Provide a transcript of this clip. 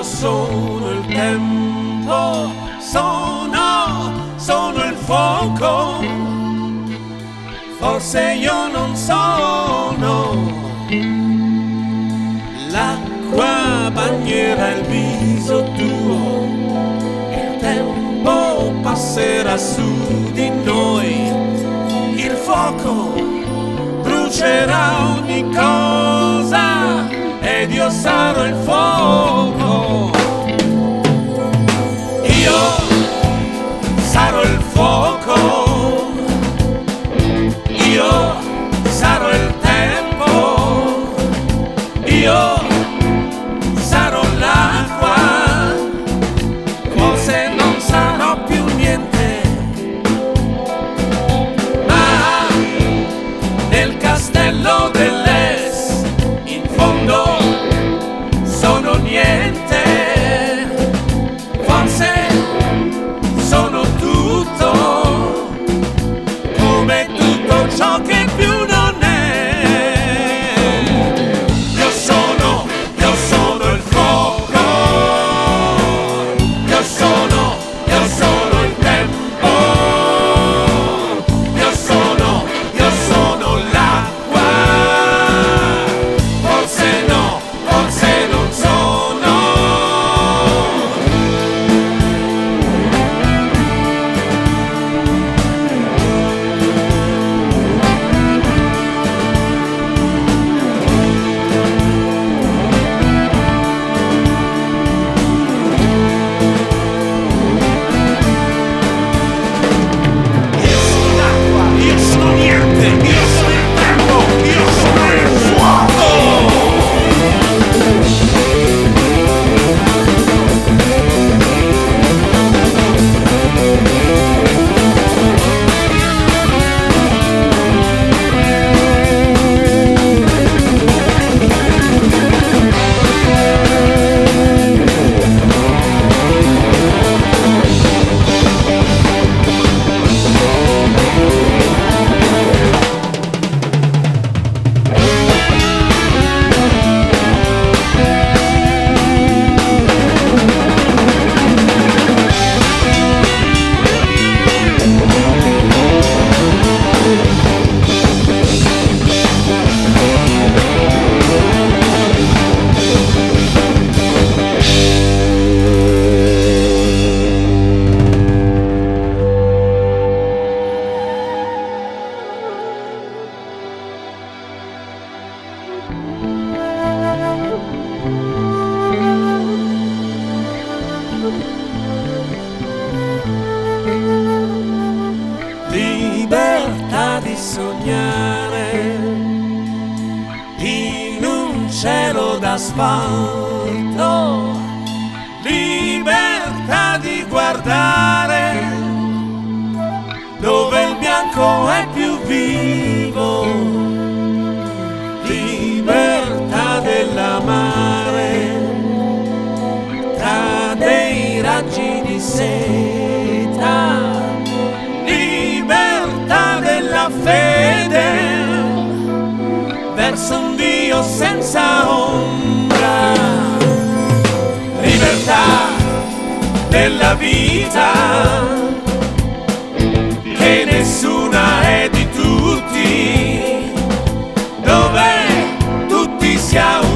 sono il tempo, sono il fuoco, forse io non sono l'acqua bagnerà il viso tuo, il tempo passerà su di noi, il fuoco brucerà ogni cosa ed io sarò il fuoco. Io sarò il fuoco, io sarò il tempo, io sarò l'acqua, forse non sarò più niente, ma nel castello dell'Es in fondo sono niente, forse sono tutto, come tutto ciò che più non è. Io sono il fuoco, io sono il tempo, io sono l'acqua, forse non sono. Io sono l'acqua, io sono niente, io sono il tempo, io sono il fuoco. Libertà di sognare in un cielo d'asfalto, libertà di guardare dove il bianco è più vivo, libertà dell'amare tra dei raggi di seta, libertà della fede verso un Dio senza ombra, libertà della vita che nessuna è di tutti, dove tutti siamo